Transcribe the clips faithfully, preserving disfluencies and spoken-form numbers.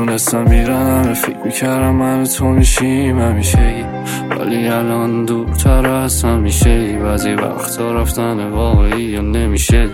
میدونستم میرم همه فکر میکردم من و تو میشیم همیشگی، ولی الان دورتر از هم میشه. بعضی وقتا رفتن واقعی یا نمیشه.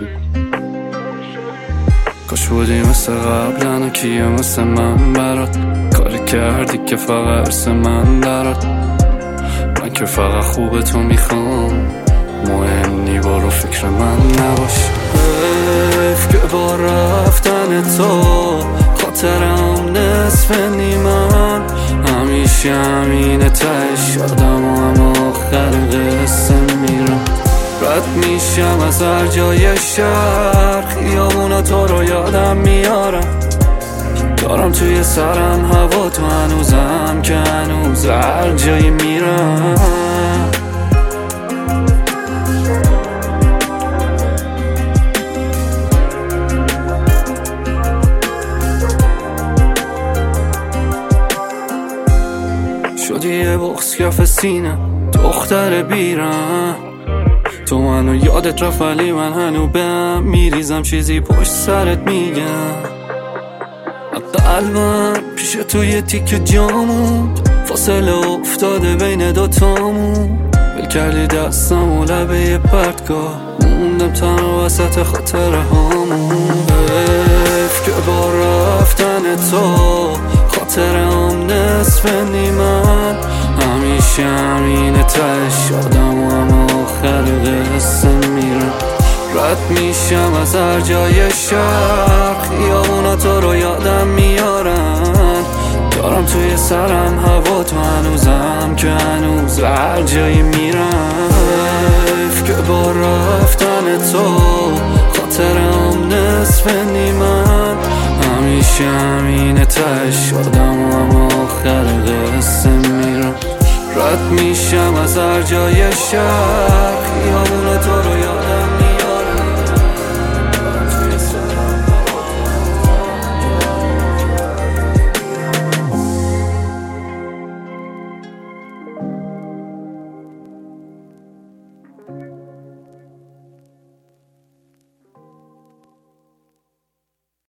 کاش بودی مثل قبلن و کیه مثل من برات کاری کردی که فقط ارس من درات. من که فقط خوب تو میخوام، مهم نی برو فکر من نباش. حیف که با رفتن تو خاطرم نصف نیمن، همیشه همینه تش آدم و هم آخر قصه میرم. رد میشم از هر جای شهر، خیابونا تو رو یادم میارم. دارم توی سرم هوا تو هنوزم که هنوز هر جایی میرم. شدی یه بغض کف سینه دختر بیرم، تو منو یادت رفت ولی من هنو بهم میریزم. چیزی پشت سرت میگم، قلبم پیش توی تیک جامون، فاصله افتاده بین دوتامون. ول کردی دستم و لبه یه پرتگاه، موندم تنها وسط خاطره هامون. حیف که با رفتن تو خاطرم نصف نیمن، همیشه همینه تش آدم و هم آخر قصه میرم. رد میشم از هر جای شهر، خیابونا تو رو یادم میارن. دارم توی سرم هوا تو هنوزم که هنوز هر جایی میرم. حیف که با رفتن تو خاطرم نصف نیمن، همیشه همینه تش آدم و هم آخر قصه میرم. رد میشم از هر جای شهر، خیابونا تو